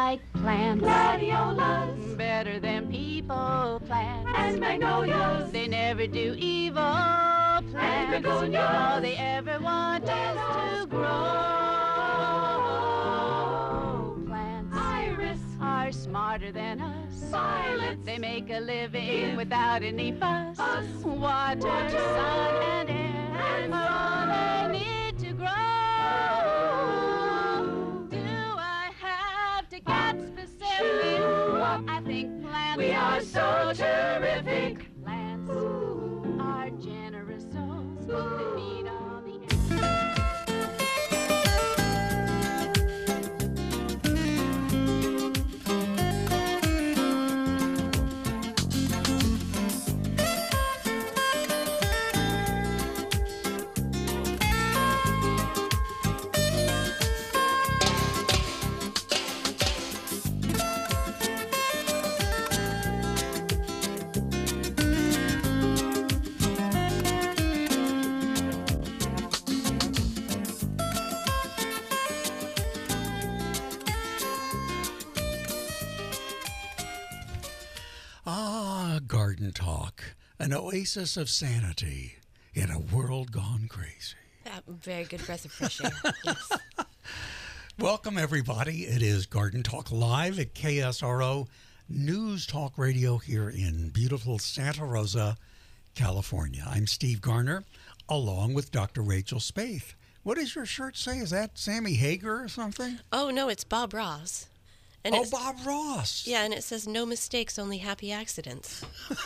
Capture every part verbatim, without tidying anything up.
like plants. Gladiolas, better than people plants. and magnolias, They never do evil and plants. begonias. All they ever want is to grow. Plants Iris, are smarter than us. violets, They make a living Give without any fuss. us Water, water, sun, and air and are all they need to grow. Do I have to get specific? I think plants we are so terrific. Plants are generous souls that feed on the Ah, Garden Talk, an oasis of sanity in a world gone crazy. Uh, very good breath of fresh air. Yes. Welcome, everybody. It is Garden Talk Live at K S R O News Talk Radio here in beautiful Santa Rosa, California. I'm Steve Garner, along with Doctor Rachel Spaeth. What does your shirt say? Is that Sammy Hagar or something? Oh, no, it's Bob Ross. And oh, it's- Bob Ross. Yeah, and it says no mistakes, only happy accidents.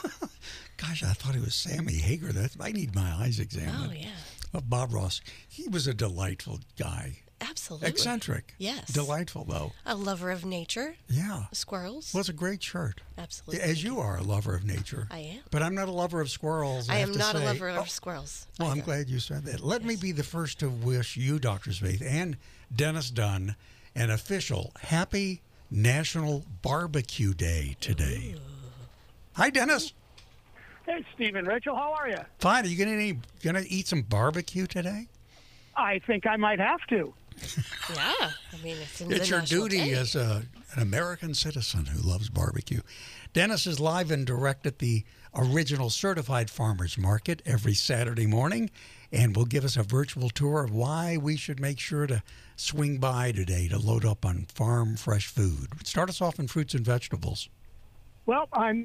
Gosh, I thought it was Sammy Hagar. That I need my eyes examined. Oh, yeah. Oh, Bob Ross. He was a delightful guy. Absolutely. Eccentric. Yes. Delightful, though. A lover of nature, Yeah. squirrels. Was a great shirt. Absolutely. As you are a lover of nature. I am. But I'm not a lover of squirrels. I, I have am to not a say. lover Oh, of squirrels. Well, I'm either. glad you said that. Let me be the first to wish you, Doctor Spaeth, and Dennis Dunn, an official happy National Barbecue Day today. Ooh. Hi, Dennis. Hey, Steve and Rachel, how are you? Fine. Are you gonna gonna eat some barbecue today? I think I might have to. Yeah. I mean, it's in It's the your national duty day. as a, an American citizen who loves barbecue. Dennis is live and direct at the original Certified Farmers Market every Saturday morning and will give us a virtual tour of why we should make sure to swing by today to load up on farm fresh food. Start us off in fruits and vegetables. Well, I'm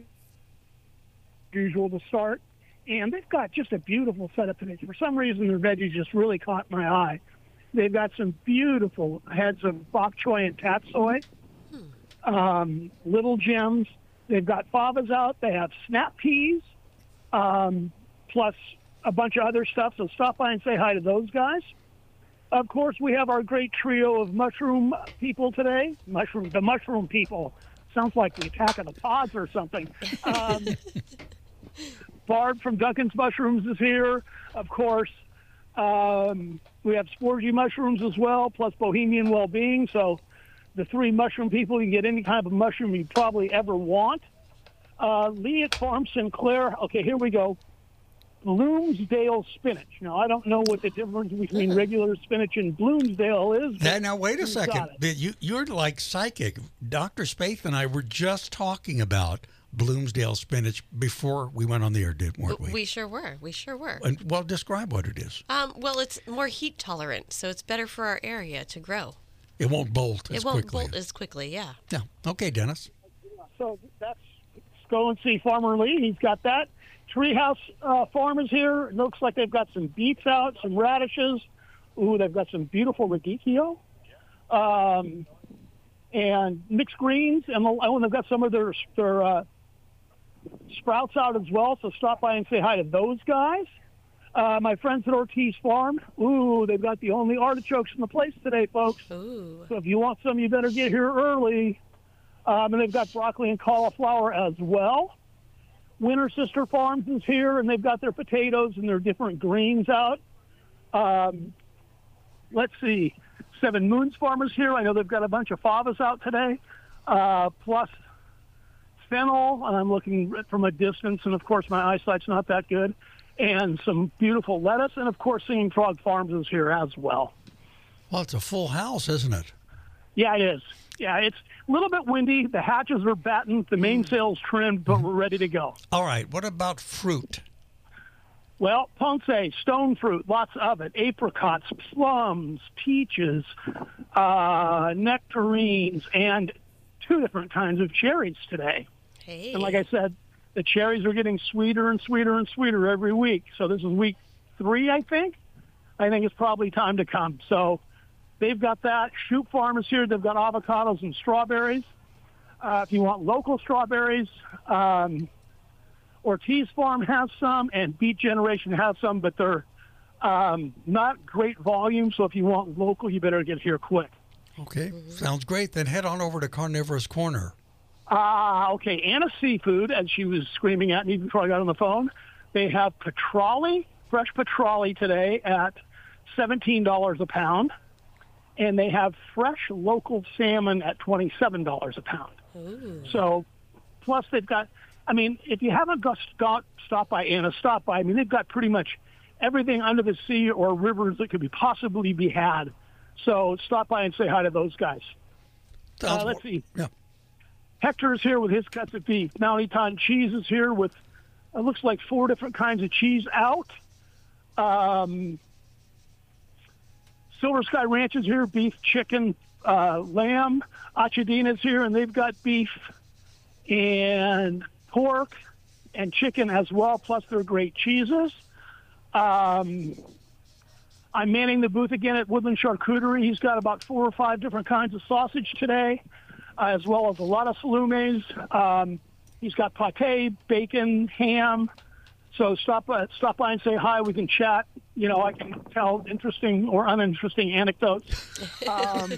usual to start, and they've got just a beautiful setup today. For some reason, their veggies just really caught my eye. They've got some beautiful heads of bok choy and tatsoi, um, little gems. They've got favas out. They have snap peas, um, plus a bunch of other stuff. So stop by and say hi to those guys. Of course, we have our great trio of mushroom people today. Mushroom, the mushroom people. Sounds like the Attack of the Pods or something. Um, Barb from Duncan's Mushrooms is here, of course. Um, we have Sporgy Mushrooms as well, plus Bohemian Wellbeing. So the three mushroom people, you can get any kind of mushroom you probably ever want. Uh, Lee at Farm Sinclair. Okay, here we go. Bloomsdale spinach. Now, I don't know what the difference between regular spinach and Bloomsdale is. but Now, now wait a you've second. got it. But You, you're like psychic. Doctor Spaeth and I were just talking about Bloomsdale spinach before we went on the air, did- weren't we? We sure were. We sure were. And, well, describe what it is. Um, well, it's more heat tolerant, so it's better for our area to grow. It won't bolt as it won't quickly. bolt as quickly, yeah. Yeah. Okay, Dennis. So that's go and see Farmer Lee. He's got that. Treehouse uh, Farm is here. It looks like they've got some beets out, some radishes. Ooh, they've got some beautiful radicchio. Um, and mixed greens. And oh, they've got some of their, their uh, sprouts out as well. So stop by and say hi to those guys. Uh, my friends at Ortiz Farm. Ooh, they've got the only artichokes in the place today, folks. Ooh. So if you want some, you better get here early. Um, and they've got broccoli and cauliflower as well. Winter Sister Farms is here, and they've got their potatoes and their different greens out. Um, let's see. Seven Moons Farm is here. I know they've got a bunch of favas out today, uh, plus fennel, and I'm looking from a distance, and, of course, my eyesight's not that good, and some beautiful lettuce, and, of course, Singing Frog Farms is here as well. Well, it's a full house, isn't it? Yeah, it is. Yeah, it's A little bit windy. The hatches are battened. The mainsail's trimmed, but we're ready to go. All right. What about fruit? Well, ponce, stone fruit, lots of it. Apricots, plums, peaches, uh, nectarines, and two different kinds of cherries today. Hey. And like I said, the cherries are getting sweeter and sweeter and sweeter every week. So this is week three, I think. I think it's probably time to come. So they've got that. Shoot Farm is here. They've got avocados and strawberries. Uh, if you want local strawberries, um, Ortiz Farm has some, and Beet Generation has some, but they're um, not great volume. So if you want local, you better get here quick. Okay, sounds great. Then head on over to Carnivorous Corner. Ah, uh, okay. Anna Seafood, as she was screaming at me before I got on the phone, they have petrale, fresh petrale today at seventeen dollars a pound, and they have fresh local salmon at twenty-seven dollars a pound. Ooh. So, plus they've got, I mean, if you haven't got, got stopped by Anna, stop by. I mean, they've got pretty much everything under the sea or rivers that could be possibly be had. So stop by and say hi to those guys. Uh, let's see. Yeah. Hector is here with his cuts of beef. Mount Eton Cheese is here with, it looks like four different kinds of cheese out. Um, Silver Sky Ranch is here, beef, chicken, uh, lamb. Achadina is here, and they've got beef and pork and chicken as well, plus their great cheeses. Um, I'm manning the booth again at Woodland Charcuterie. He's got about four or five different kinds of sausage today, uh, as well as a lot of salumes. Um, he's got pate, bacon, ham. So stop by, stop by and say hi. We can chat. You know, I can tell interesting or uninteresting anecdotes. Um,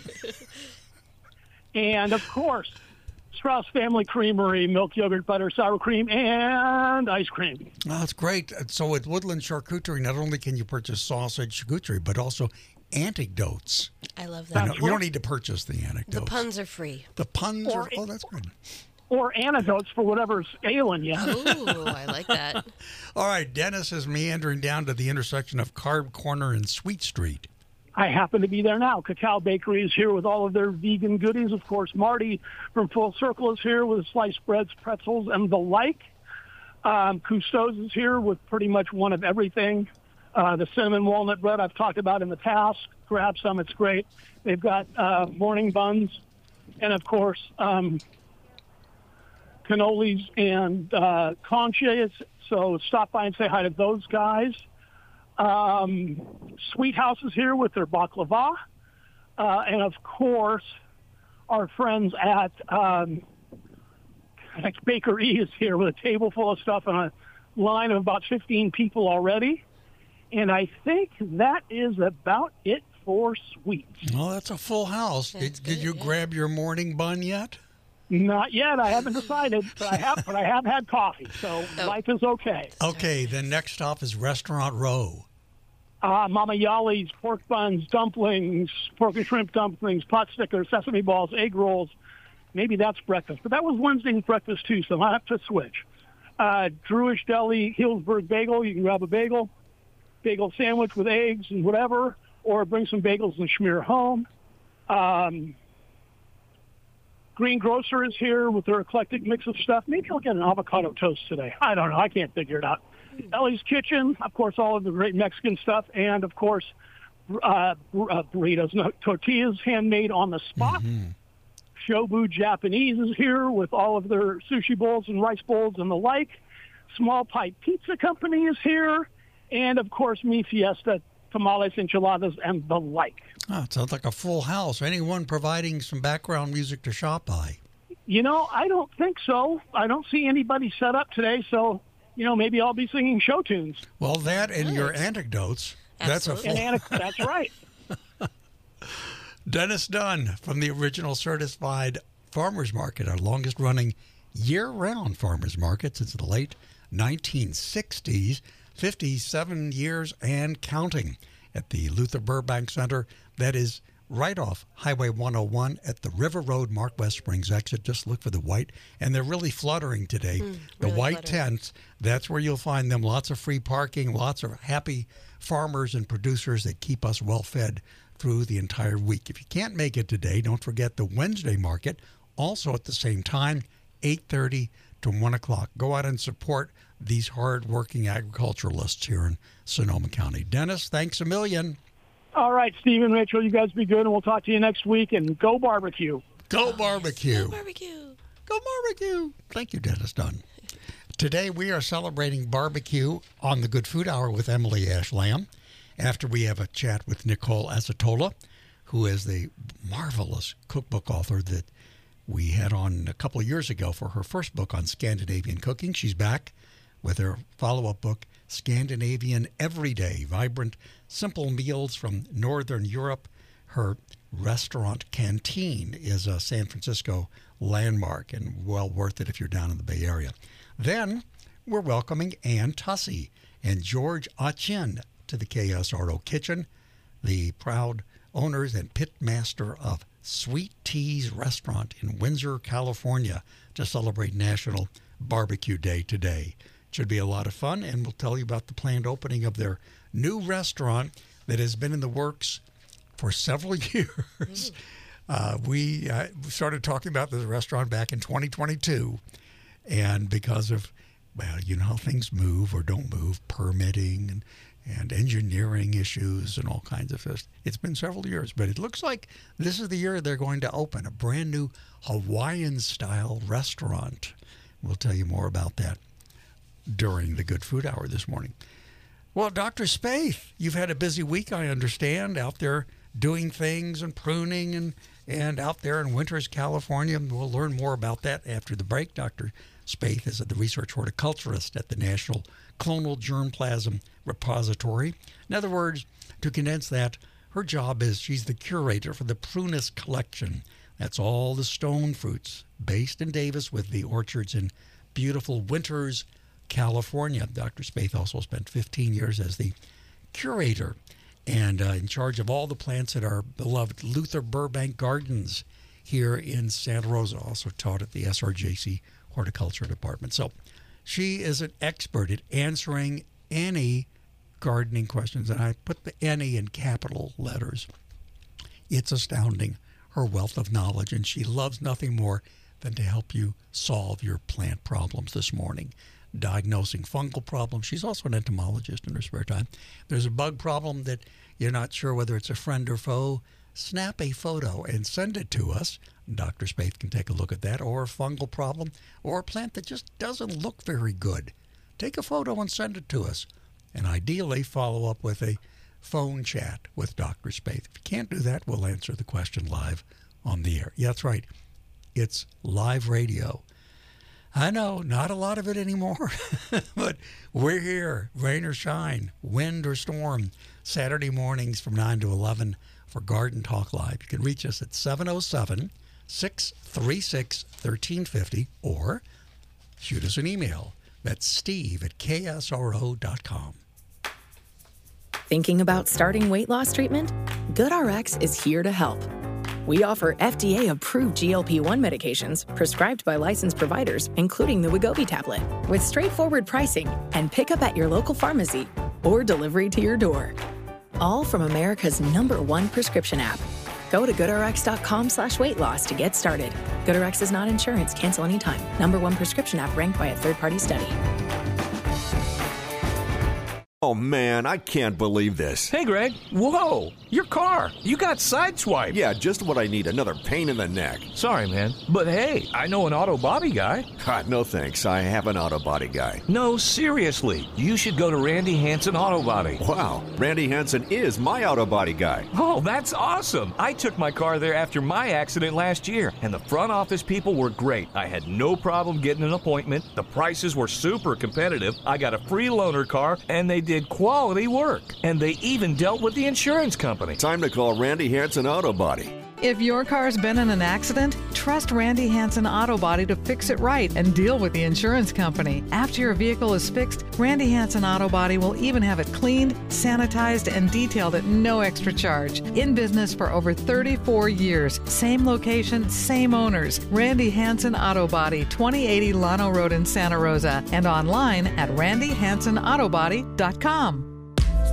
and, of course, Strauss Family Creamery, milk, yogurt, butter, sour cream, and ice cream. Oh, that's great. So at Woodland Charcuterie, not only can you purchase sausage charcuterie, but also anecdotes. I love You, that. know, you don't need to purchase the anecdotes. The puns are free. The puns Or are, oh, that's good. Or antidotes for whatever's ailing you. Ooh, I like that. All right, Dennis is meandering down to the intersection of Carb Corner and Sweet Street. I happen to be there now. Cacao Bakery is here with all of their vegan goodies. Of course, Marty from Full Circle is here with sliced breads, pretzels, and the like. Um, Cousteau's is here with pretty much one of everything. Uh, the cinnamon walnut bread I've talked about in the past. Grab some, it's great. They've got uh, morning buns and, of course, um, cannolis and uh, conchas. So stop by and say hi to those guys. Um, Sweet House is here with their baklava. Uh, and, of course, our friends at um, Bakery is here with a table full of stuff and a line of about fifteen people already. And I think that is about it for sweets. Oh, that's a full house. That's Did, did good, you yeah. grab your morning bun yet? Not yet. I haven't decided, but I have. But I have had coffee, so Oh. life is okay. Okay, then next stop is Restaurant Row. Uh, Mama Yali's, pork buns, dumplings, pork and shrimp dumplings, pot stickers, sesame balls, egg rolls. Maybe that's breakfast, but that was Wednesday's breakfast too, so I have to switch. Uh, Druish Deli, Hillsburg Bagel. You can grab a bagel, bagel sandwich with eggs and whatever, or bring some bagels and schmear home. Um, Green Grocer is here with their eclectic mix of stuff. Maybe I'll get an avocado toast today. I don't know. I can't figure it out. Ellie's Kitchen, of course, all of the great Mexican stuff, and, of course, uh, bur- uh, burritos, no, tortillas handmade on the spot. Mm-hmm. Shobu Japanese is here with all of their sushi bowls and rice bowls and the like. Small Pipe Pizza Company is here. And, of course, Mi Fiesta, tamales, enchiladas, and the like. Oh, it sounds like a full house. Anyone providing some background music to shop by? You know, I don't think so. I don't see anybody set up today, so, you know, maybe I'll be singing show tunes. Well, that and your Nice. anecdotes. That's a Absolutely. full. And Anna, that's right. Dennis Dunn from the original Certified Farmers Market, our longest running year-round farmers market since the late nineteen sixties, fifty-seven years and counting, at the Luther Burbank Center. That is right off Highway one oh one at the River Road Mark West Springs exit. Just look for the white, and they're really fluttering today. the really white fluttering. tents, that's where you'll find them. Lots of free parking, lots of happy farmers and producers that keep us well fed through the entire week. If you can't make it today, don't forget the Wednesday market also at the same time, eight thirty to one o'clock. Go out and support these hard-working agriculturalists here in Sonoma County. Dennis, thanks a million. All right, Steve and Rachel, you guys be good, and we'll talk to you next week. And go barbecue. Go barbecue. Go barbecue. Go barbecue. Thank you, Dennis Dunn. Today we are celebrating barbecue on the Good Food Hour with Emily Ash Lamb. After we have a chat with Nicole Acetola, who is the marvelous cookbook author that we had on a couple of years ago for her first book on Scandinavian cooking. She's back with her follow-up book, Scandinavian Everyday, Vibrant, Simple Meals from Northern Europe. Her restaurant Canteen is a San Francisco landmark and well worth it if you're down in the Bay Area. Then we're welcoming Ann Tussey and George Achin to the K S R O Kitchen, the proud owners and pit master of Sweet Tea's Restaurant in Windsor, California, to celebrate National Barbecue Day today. It should be a lot of fun, and we'll tell you about the planned opening of their new restaurant that has been in the works for several years. Uh, we uh, started talking about this restaurant back in twenty twenty-two, and because of, well, you know how things move or don't move, permitting and, and engineering issues and all kinds of things. It's been several years, but it looks like this is the year they're going to open a brand new Hawaiian-style restaurant. We'll tell you more about that during the Good Food Hour this morning. Well, Doctor Spaeth, you've had a busy week, I understand, out there doing things and pruning and, and out there in Winters, California. We'll learn more about that after the break. Doctor Spaeth is the research horticulturist at the National Clonal Germplasm Repository. In other words, to condense that, her job is she's the curator for the Prunus Collection. That's all the stone fruits based in Davis with the orchards in beautiful Winters, California. Doctor Spaeth also spent fifteen years as the curator and uh, in charge of all the plants at our beloved Luther Burbank Gardens here in Santa Rosa. Also taught at the S R J C Horticulture Department. So she is an expert at answering any gardening questions, and I put the any in capital letters. It's astounding, her wealth of knowledge, and she loves nothing more than to help you solve your plant problems this morning. Diagnosing fungal problems. She's also an entomologist in her spare time. There's a bug problem that you're not sure whether it's a friend or foe. Snap a photo and send it to us. Doctor Spaeth can take a look at that, or a fungal problem, or a plant that just doesn't look very good. Take a photo and send it to us, and ideally follow up with a phone chat with Doctor Spaeth. If you can't do that, we'll answer the question live on the air. Yeah, that's right. It's live radio. I know, not a lot of it anymore, but we're here, rain or shine, wind or storm, Saturday mornings from nine to eleven for Garden Talk Live. You can reach us at seven oh seven, six three six, one three five zero or shoot us an email. That's steve at k s r o dot com. Thinking about starting weight loss treatment? GoodRx is here to help. We offer F D A-approved G L P one medications prescribed by licensed providers, including the Wegovy tablet, with straightforward pricing and pickup at your local pharmacy or delivery to your door. All from America's number one prescription app. Go to goodrx.com slash weight loss to get started. GoodRx is not insurance. Cancel anytime. Number one prescription app ranked by a third-party study. Oh, man, I can't believe this. Hey, Greg. Whoa, your car. You got sideswiped. Yeah, just what I need, another pain in the neck. Sorry, man. But hey, I know an auto body guy. God, no thanks. I have an auto body guy. No, seriously. You should go to Randy Hansen Auto Body. Wow, Randy Hansen is my auto body guy. Oh, that's awesome. I took my car there after my accident last year, and the front office people were great. I had no problem getting an appointment. The prices were super competitive. I got a free loaner car, and they did quality work. And they even dealt with the insurance company. Time to call Randy Hansen Auto Body. If your car's been in an accident, trust Randy Hansen Auto Body to fix it right and deal with the insurance company. After your vehicle is fixed, Randy Hansen Auto Body will even have it cleaned, sanitized, and detailed at no extra charge. In business for over thirty-four years. Same location, same owners. Randy Hansen Auto Body, twenty eighty Llano Road in Santa Rosa, and online at randy hansen auto body dot com.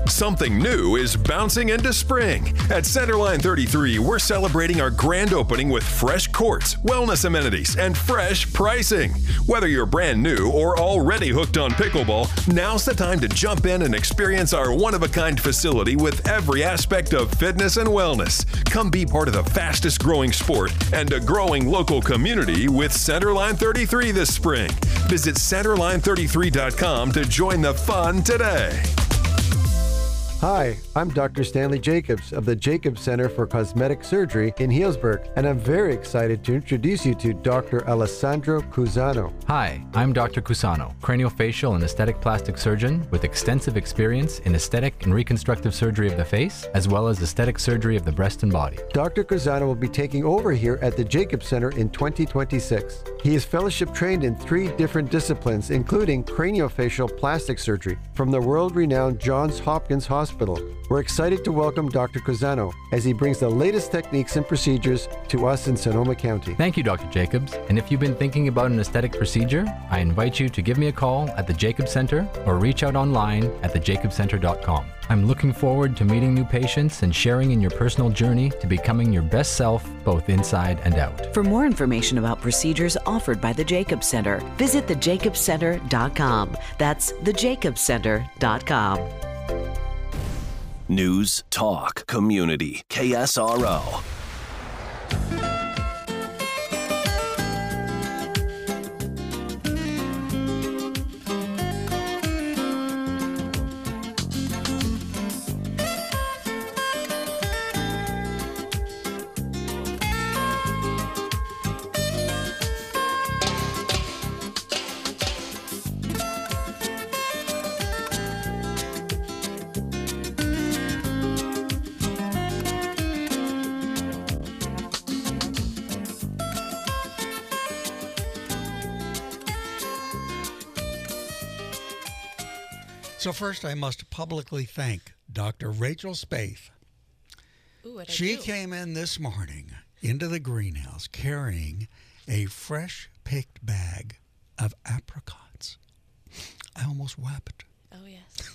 Something new is bouncing into spring. At Centerline thirty-three, we're celebrating our grand opening with fresh courts, wellness amenities, and fresh pricing. Whether you're brand new or already hooked on pickleball, now's the time to jump in and experience our one-of-a-kind facility with every aspect of fitness and wellness. Come be part of the fastest growing sport and a growing local community with Centerline thirty-three this spring. Visit centerline thirty-three dot com to join the fun today. Hi, I'm Doctor Stanley Jacobs of the Jacobs Center for Cosmetic Surgery in Healdsburg, and I'm very excited to introduce you to Doctor Alessandro Cusano. Hi, I'm Doctor Cusano, craniofacial and aesthetic plastic surgeon with extensive experience in aesthetic and reconstructive surgery of the face, as well as aesthetic surgery of the breast and body. Doctor Cusano will be taking over here at the Jacobs Center in twenty twenty-six. He is fellowship trained in three different disciplines, including craniofacial plastic surgery from the world-renowned Johns Hopkins Hospital. We're excited to welcome Doctor Cusano as he brings the latest techniques and procedures to us in Sonoma County. Thank you, Doctor Jacobs. And if you've been thinking about an aesthetic procedure, I invite you to give me a call at the Jacobs Center or reach out online at the jacobs center dot com. I'm looking forward to meeting new patients and sharing in your personal journey to becoming your best self, both inside and out. For more information about procedures offered by the Jacobs Center, visit the jacobs center dot com. That's the jacobs center dot com. News, talk, community, K S R O. So first, I must publicly thank Doctor Rachel Spaeth. Ooh, what'd I She do? came in this morning into the greenhouse carrying a fresh picked bag of apricots. I almost wept. Oh, yes.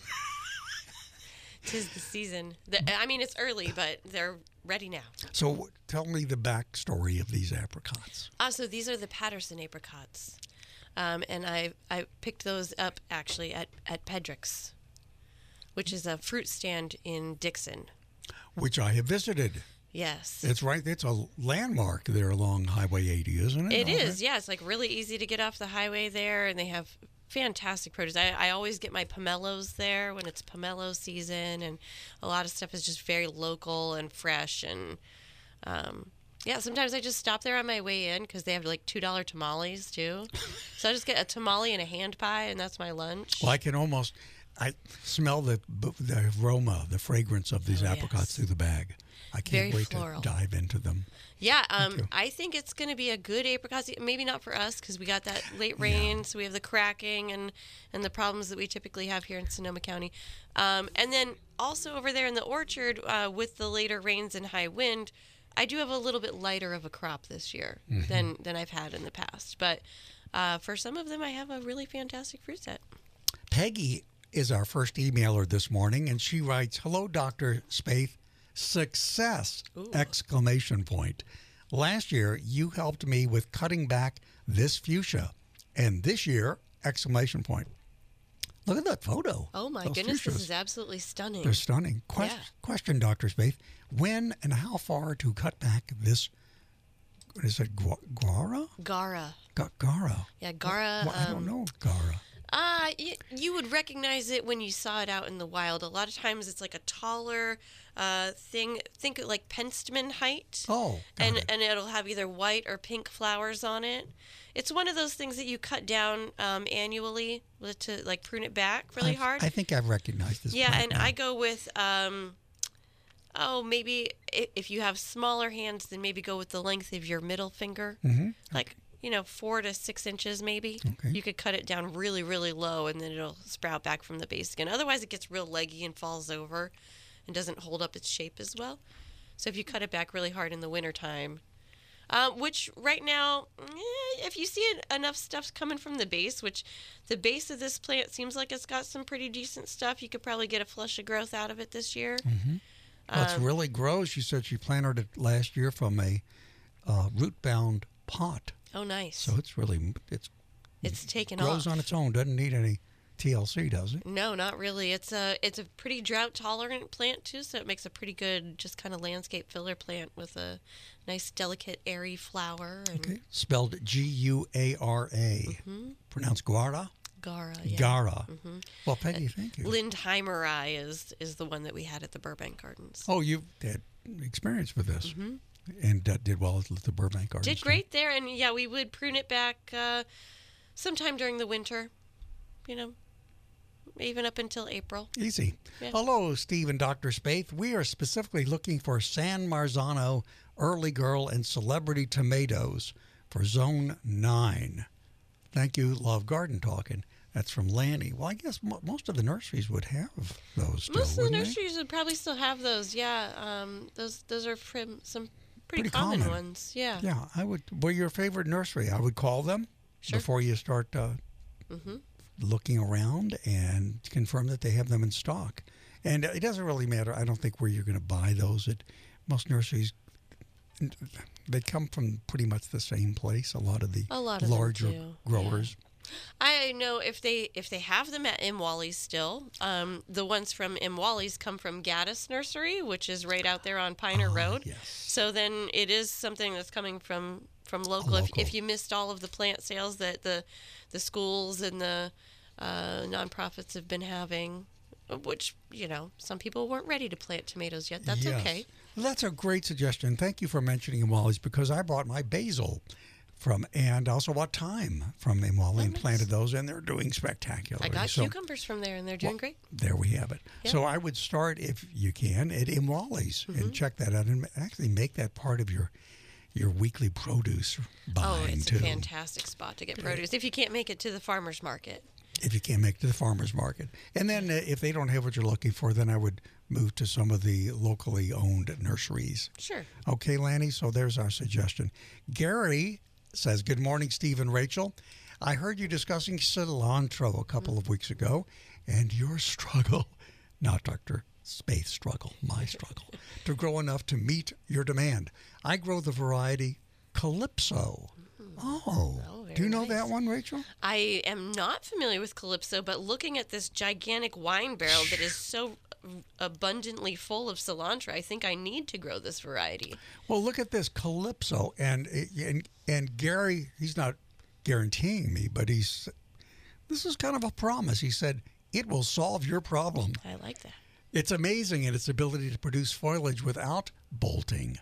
Tis the season. The, I mean, it's early, but they're ready now. So tell me the backstory of these apricots. Ah, so these are the Patterson apricots. Um, and I I picked those up actually at, at Pedrick's, which is a fruit stand in Dixon. Which I have visited. Yes. It's right. It's a landmark there along Highway eighty, isn't it? It All is, right. yeah. It's like really easy to get off the highway there, and they have fantastic produce. I, I always get my pomelos there when it's pomelo season, and a lot of stuff is just very local and fresh. And um, yeah, sometimes I just stop there on my way in because they have like two dollar tamales too. So I just get a tamale and a hand pie, and that's my lunch. Well, I can almost, I smell the the aroma, the fragrance of these Oh, apricots yes. through the bag. I can't Very wait floral. to dive into them. Yeah, um, I think it's going to be a good apricot season. Maybe not for us because we got that late rain, yeah. So we have the cracking and, and the problems that we typically have here in Sonoma County. Um, and then also over there in the orchard, uh, with the later rains and high wind, I do have a little bit lighter of a crop this year mm-hmm. than, than I've had in the past. But uh, for some of them, I have a really fantastic fruit set. Peggy is our first emailer this morning, and she writes, "Hello, Doctor Spaeth. Success! Ooh. Exclamation point. Last year, you helped me with cutting back this fuchsia, and this year, exclamation point. Look at that photo. Oh, my Those goodness. fuchsias. This is absolutely stunning. They're stunning. Quest- Yeah. Question, Doctor Spaeth. When and how far to cut back this, what is it, gu- guara? Gara. Ga- gara. Yeah, Gara. Well, I don't um, know gara. Uh, you, you would recognize it when you saw it out in the wild. A lot of times it's like a taller uh, thing. Think of like Penstemon height. Oh, got and it. and it'll have either white or pink flowers on it. It's one of those things that you cut down um, annually to like prune it back really I've- hard. I think I've recognized this. Yeah, plant and now. I go with um, oh maybe i- if you have smaller hands, then maybe go with the length of your middle finger, Mhm. like you know four to six inches maybe. Okay. You could cut it down really really low, and then it'll sprout back from the base again. Otherwise, it gets real leggy and falls over, and doesn't hold up its shape as well. So if you cut it back really hard in the wintertime, um, which right now, eh, if you see it, enough stuff coming from the base, which the base of this plant seems like it's got some pretty decent stuff, you could probably get a flush of growth out of it this year. Mm-hmm. Well, it's Um, really grows. She said she planted it last year from a uh, root-bound pot. Oh, nice. So it's really it's It's taken grows off. on its own. Doesn't need any T L C, does it? No, not really. It's a it's a pretty drought tolerant plant too, so it makes a pretty good just kind of landscape filler plant with a nice delicate airy flower. And Okay. Spelled G U A R A. Mhm. Pronounced Guara? Gara, yeah. Gara. Mhm. Well, Peggy, thank you. Lindheimeri is is the one that we had at the Burbank Gardens. Oh, you've had experience with this. Mhm. And uh, did well at the Burbank Gardens. Did too. great there, and yeah, we would prune it back uh, sometime during the winter. You know, even up until April. Easy. Yeah. Hello, Steve and Doctor Spaeth. We are specifically looking for San Marzano Early Girl and Celebrity Tomatoes for Zone nine. Thank you, Love Garden Talking. That's from Lanny. Well, I guess mo- most of the nurseries would have those still, Most of the wouldn't they? nurseries would probably still have those. Yeah, um, those those are from some pretty, Pretty common, common. ones. Yeah. Yeah, I would. Well, your favorite nursery, I would call them Sure. before you start uh, Mm-hmm. looking around and confirm that they have them in stock. And it doesn't really matter, I don't think, where you're going to buy those. At most nurseries, they come from pretty much the same place. A lot of the A lot of them larger do, growers. I know if they if they have them at M. Wally's still, um, the ones from M. Wally's come from Gaddis Nursery, which is right out there on Piner Ah, Road. So then it is something that's coming from from local. If, local. if you missed all of the plant sales that the the schools and the uh, nonprofits have been having, which you know some people weren't ready to plant tomatoes yet. That's Yes. okay. Well, that's a great suggestion. Thank you for mentioning Wally's, because I bought my basil from, and also bought thyme from Imwali and planted those, and they're doing spectacularly. I got So cucumbers from there, and they're doing great. there we have it. Yeah. So I would start, if you can, at Imwali's Mm-hmm. and check that out, and actually make that part of your your weekly produce buying Oh, it's too. a fantastic spot to get produce if you can't make it to the farmer's market. If you can't make it to the farmer's market. And then uh, if they don't have what you're looking for, then I would move to some of the locally owned nurseries. Sure. Okay, Lanny, so there's our suggestion. Gary says, good morning, Steve and Rachel. I heard you discussing cilantro a couple of weeks ago, and your struggle, not Doctor Spaeth struggle, my struggle, to grow enough to meet your demand. I grow the variety Calypso. Oh, do you know that one, Rachel? I am not familiar with Calypso, but looking at this gigantic wine barrel that is so abundantly full of cilantro, I think I need to grow this variety. Well, look at this Calypso, and and and Gary, he's not guaranteeing me, but he's this is kind of a promise. He said it will solve your problem. I like that. It's amazing in its ability to produce foliage without bolting.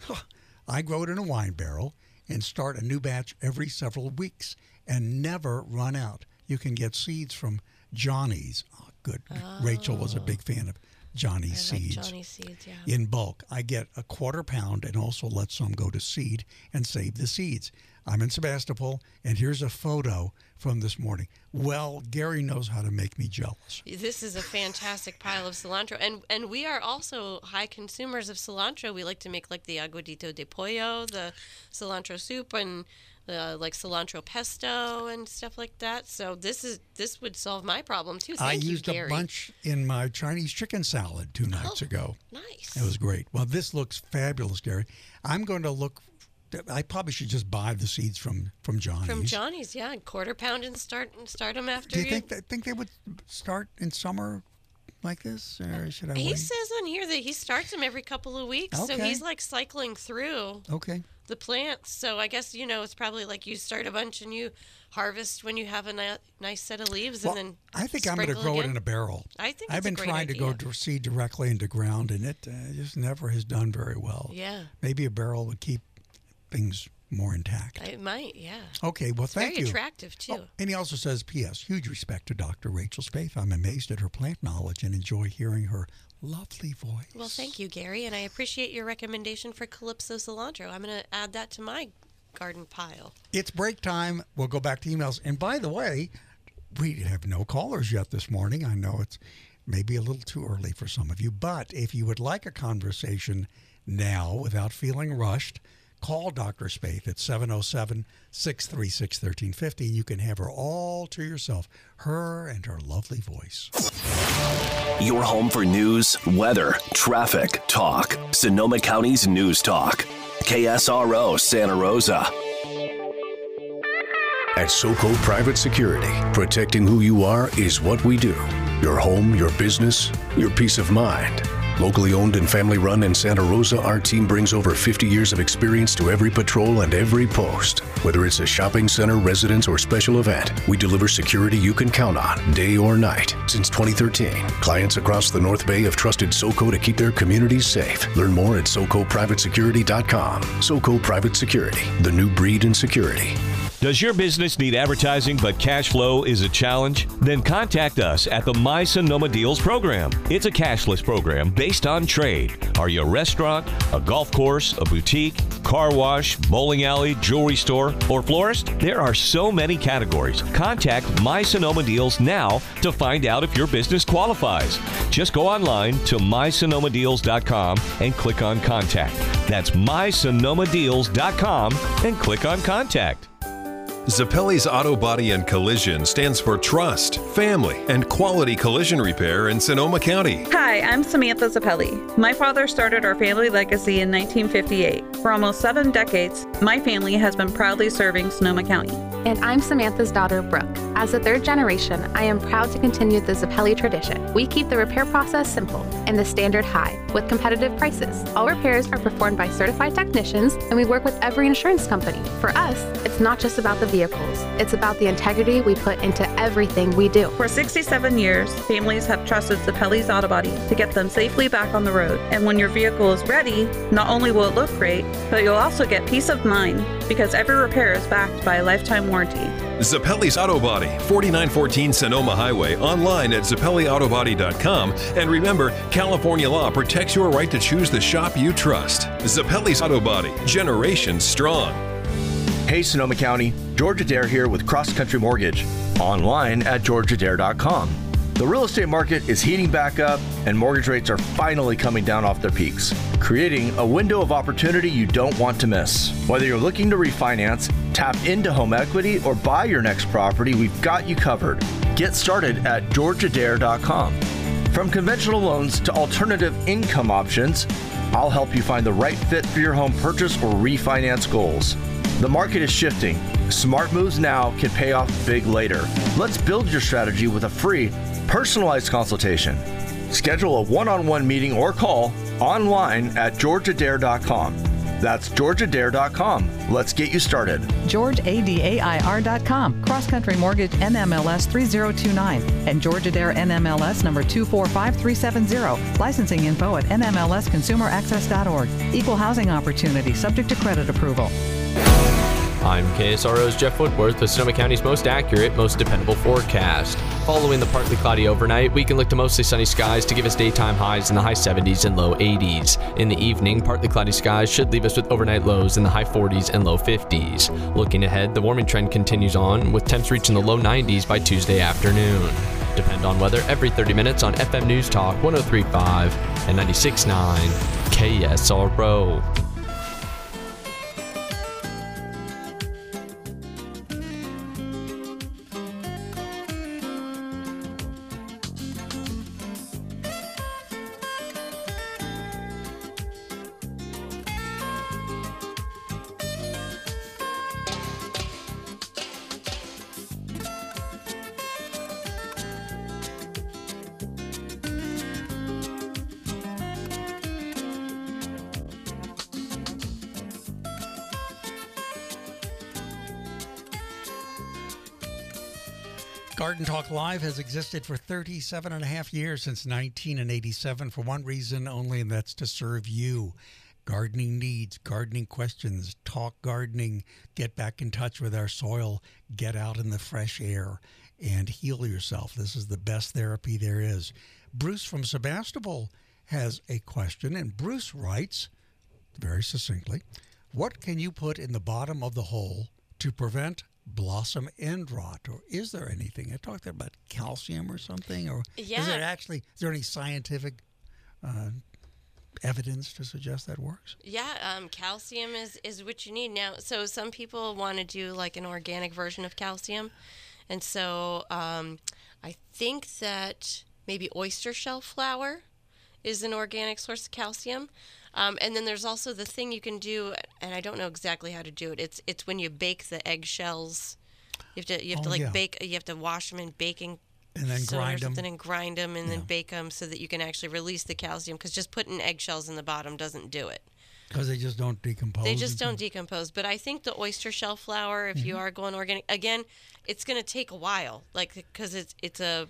I grow it in a wine barrel and start a new batch every several weeks and never run out. You can get seeds from Johnny's. Oh, good. Oh. Rachel was a big fan of Johnny's I like seeds. Johnny's seeds, yeah. In bulk, I get a quarter pound and also let some go to seed and save the seeds. I'm in Sebastopol, and here's a photo from this morning. Well, Gary knows how to make me jealous. This is a fantastic pile of cilantro, and and we are also high consumers of cilantro. We like to make like the aguadito de pollo, the cilantro soup, and uh, like cilantro pesto and stuff like that. So this is this would solve my problem too. Thank I you, used Gary. a bunch in my Chinese chicken salad two nights Oh, ago. Nice. It was great. Well, this looks fabulous, Gary. I'm going to look. I probably should just buy the seeds from from Johnny's. From Johnny's, yeah, quarter pound and start and start them after Do you think that, think they would start in summer like this, or should I He wait? says on here that he starts them every couple of weeks, so Okay. he's like cycling through Okay. the plants. So I guess you know it's probably like you start a bunch and you harvest when you have a ni- nice set of leaves, Well, and then I think I'm going to sprinkle grow it again. in a barrel. I think I've it's a been great trying to go idea. to seed directly into ground, and it uh, just never has done very well. Yeah. Maybe a barrel would keep things more intact. It might, yeah. Okay, well, It's thank very you. attractive too. Oh, and he also says, P S Huge respect to Doctor Rachel Spaeth. I'm amazed at her plant knowledge and enjoy hearing her lovely voice. Well, thank you, Gary, and I appreciate your recommendation for Calypso cilantro. I'm going to add that to my garden pile. It's break time. We'll go back to emails. And by the way, we have no callers yet this morning. I know it's maybe a little too early for some of you, but if you would like a conversation now without feeling rushed, call Doctor Spaeth at seven oh seven, six three six, one three five oh, and you can have her all to yourself, her and her lovely voice. Your home for news, weather, traffic, talk. Sonoma County's News Talk. K S R O Santa Rosa. At SoCo Private Security, protecting who you are is what we do. Your home, your business, your peace of mind. Locally owned and family run in Santa Rosa, our team brings over fifty years of experience to every patrol and every post. Whether it's a shopping center, residence, or special event, we deliver security you can count on, day or night. Since twenty thirteen, clients across the North Bay have trusted SoCo to keep their communities safe. Learn more at soco private security dot com. SoCo Private Security, the new breed in security. Does your business need advertising but cash flow is a challenge? Then contact us at the My Sonoma Deals program. It's a cashless program based on trade. Are you a restaurant, a golf course, a boutique, car wash, bowling alley, jewelry store, or florist? There are so many categories. Contact My Sonoma Deals now to find out if your business qualifies. Just go online to my sonoma deals dot com and click on Contact. That's my sonoma deals dot com and click on Contact. Zappelli's Auto Body and Collision stands for trust, family, and quality collision repair in Sonoma County. Hi, I'm Samantha Zappelli. My father started our family legacy in nineteen fifty-eight. For almost seven decades, my family has been proudly serving Sonoma County. And I'm Samantha's daughter, Brooke. As a third generation, I am proud to continue the Zappelli tradition. We keep the repair process simple and the standard high with competitive prices. All repairs are performed by certified technicians, and we work with every insurance company. For us, it's not just about the vehicles. It's about the integrity we put into everything we do. For sixty-seven years, families have trusted Zappelli's Auto Body to get them safely back on the road. And when your vehicle is ready, not only will it look great, but you'll also get peace of mind because every repair is backed by a lifetime warranty. Zappelli's Auto Body, forty-nine fourteen Sonoma Highway, online at zappelli auto body dot com. And remember, California law protects your right to choose the shop you trust. Zappelli's Auto Body, generations strong. Hey Sonoma County, George Adair here with Cross Country Mortgage, online at george adair dot com. The real estate market is heating back up and mortgage rates are finally coming down off their peaks, creating a window of opportunity you don't want to miss. Whether you're looking to refinance, tap into home equity, or buy your next property, we've got you covered. Get started at george adair dot com. From conventional loans to alternative income options, I'll help you find the right fit for your home purchase or refinance goals. The market is shifting. Smart moves now can pay off big later. Let's build your strategy with a free, personalized consultation. Schedule a one-on-one meeting or call online at george adair dot com. That's george adair dot com. Let's get you started. george adair dot com. Cross Country Mortgage N M L S three zero two nine and George Adair N M L S number two four five three seven zero. Licensing info at n m l s consumer access dot org. Equal housing opportunity subject to credit approval. I'm K S R O's Jeff Woodworth with Sonoma County's most accurate, most dependable forecast. Following the partly cloudy overnight, we can look to mostly sunny skies to give us daytime highs in the high seventies and low eighties. In the evening, partly cloudy skies should leave us with overnight lows in the high forties and low fifties. Looking ahead, the warming trend continues on, with temps reaching the low nineties by Tuesday afternoon. Depend on weather every thirty minutes on F M News Talk one oh three point five and ninety-six point nine K S R O. Garden Talk Live has existed for thirty-seven and a half years, since nineteen eighty-seven, for one reason only, and that's to serve you. Gardening needs, gardening questions, talk gardening, get back in touch with our soil, get out in the fresh air, and heal yourself. This is the best therapy there is. Bruce from Sebastopol has a question, and Bruce writes, very succinctly, what can you put in the bottom of the hole to prevent blossom end rot? Or is there anything? I talked about calcium or something, or yeah. is there actually, is there any scientific uh, evidence to suggest that works? Yeah, um, calcium is, is what you need now. So some people want to do like an organic version of calcium. And so um, I think that maybe oyster shell flour is an organic source of calcium. Um, and then there's also the thing you can do, and I don't know exactly how to do it. It's it's when you bake the eggshells. You have to you have Oh, to like yeah. bake. You have to wash them in baking And then soda grind or 'em. something and grind them and then bake them so that you can actually release the calcium. Because just putting eggshells in the bottom doesn't do it. Because they just don't decompose. They just and don't decompose. But I think the oyster shell flour, if you Mhm. are going organic, again, it's going to take a while, like because it's it's a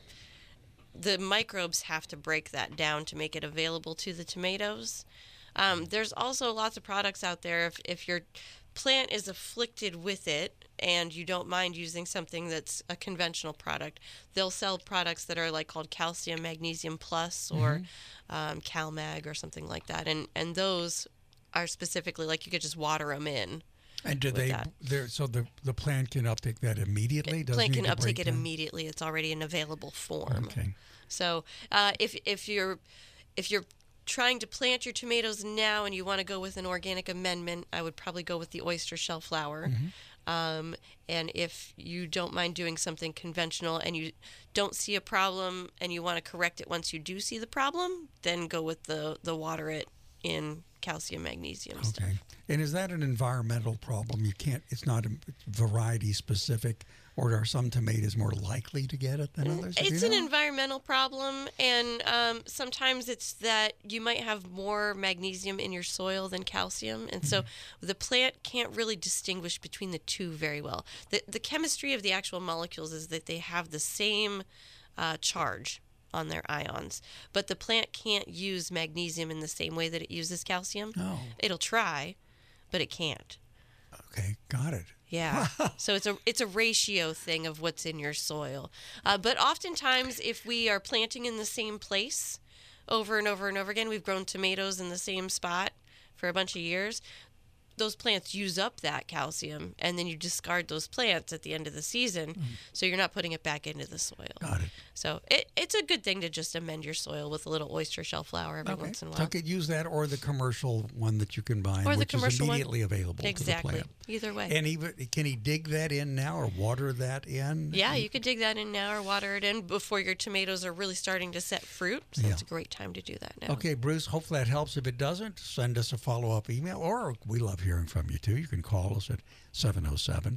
the microbes have to break that down to make it available to the tomatoes. Um, there's also lots of products out there. If if your plant is afflicted with it and you don't mind using something that's a conventional product, they'll sell products that are like called calcium magnesium plus or Mhm. um, CalMag or something like that, and and those are specifically like you could just water them in. And do with they? that. There, so the the plant can uptake that immediately. Doesn't Plant need can to uptake break it down? immediately. It's already in available form. Okay. So uh, if if you're if you're trying to plant your tomatoes now and you want to go with an organic amendment, I would probably go with the oyster shell flour. Mhm. Um, and if you don't mind doing something conventional and you don't see a problem and you want to correct it once you do see the problem, then go with the the water it in calcium magnesium stuff. Okay. And is that an environmental problem? You can't. It's not a variety specific, or are some tomatoes more likely to get it than others? Do you It's an know? environmental problem, and um, sometimes it's that you might have more magnesium in your soil than calcium, and so the plant can't really distinguish between the two very well. The, the chemistry of the actual molecules is that they have the same uh, charge on their ions, but the plant can't use magnesium in the same way that it uses calcium. Oh. It'll try, but it can't. Okay, got it. Yeah. So it's a it's a ratio thing of what's in your soil. Uh, but oftentimes, if we are planting in the same place over and over and over again, we've grown tomatoes in the same spot for a bunch of years. Those plants use up that calcium, and then you discard those plants at the end of the season, so you're not putting it back into the soil. Got it. So it, it's a good thing to just amend your soil with a little oyster shell flour every once in a So while. I could use that, or the commercial one that you can buy, Or the which commercial is one. immediately available Exactly. to the plant. Either way. And even can he dig that in now, or water that in? Yeah, you could dig that in now or water it in before your tomatoes are really starting to set fruit. So Yeah. it's a great time to do that now. Okay, Bruce, hopefully that helps. If it doesn't, send us a follow-up email, or we love hearing from you, too. You can call us at seven oh seven,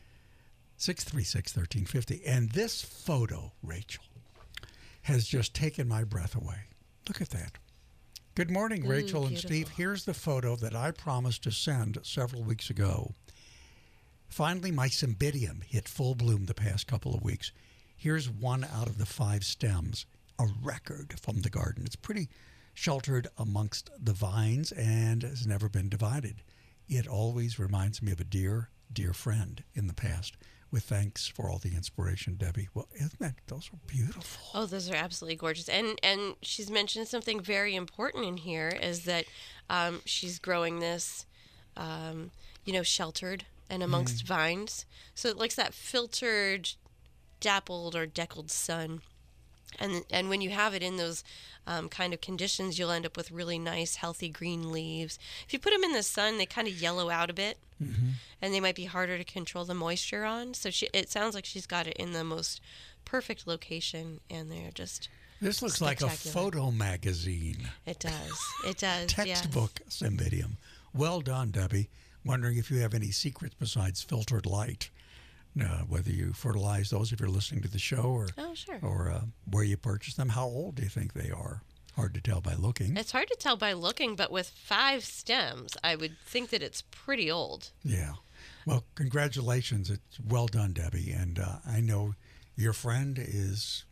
six three six, one three five oh. And this photo, Rachel, has just taken my breath away. Look at that. Good morning, Ooh, Rachel and beautiful. Steve. Here's the photo that I promised to send several weeks ago. Finally, my cymbidium hit full bloom the past couple of weeks. Here's one out of the five stems, a record from the garden. It's pretty sheltered amongst the vines and has never been divided. It always reminds me of a dear, dear friend in the past. With thanks for all the inspiration, Debbie. Well, isn't that, those are beautiful. Oh, those are absolutely gorgeous. And and she's mentioned something very important in here is that um, she's growing this, um, you know, sheltered and amongst Mm. vines. So it likes that filtered, dappled or deckled sun. And and when you have it in those um, kind of conditions, you'll end up with really nice, healthy green leaves. If you put them in the sun, they kind of yellow out a bit, Mm-hmm. and they might be harder to control the moisture on. So she, it sounds like she's got it in the most perfect location, and they're just This looks like a spectacular. photo magazine. It does. It does. Textbook cymbidium. Well done, Debbie. Wondering if you have any secrets besides filtered light. Uh, whether you fertilize those if you're listening to the show, or Oh, sure. or uh, where you purchase them. How old do you think they are? Hard to tell by looking. It's hard to tell by looking, but with five stems, I would think that it's pretty old. Yeah. Well, congratulations. It's well done, Debbie. And uh, I know your friend is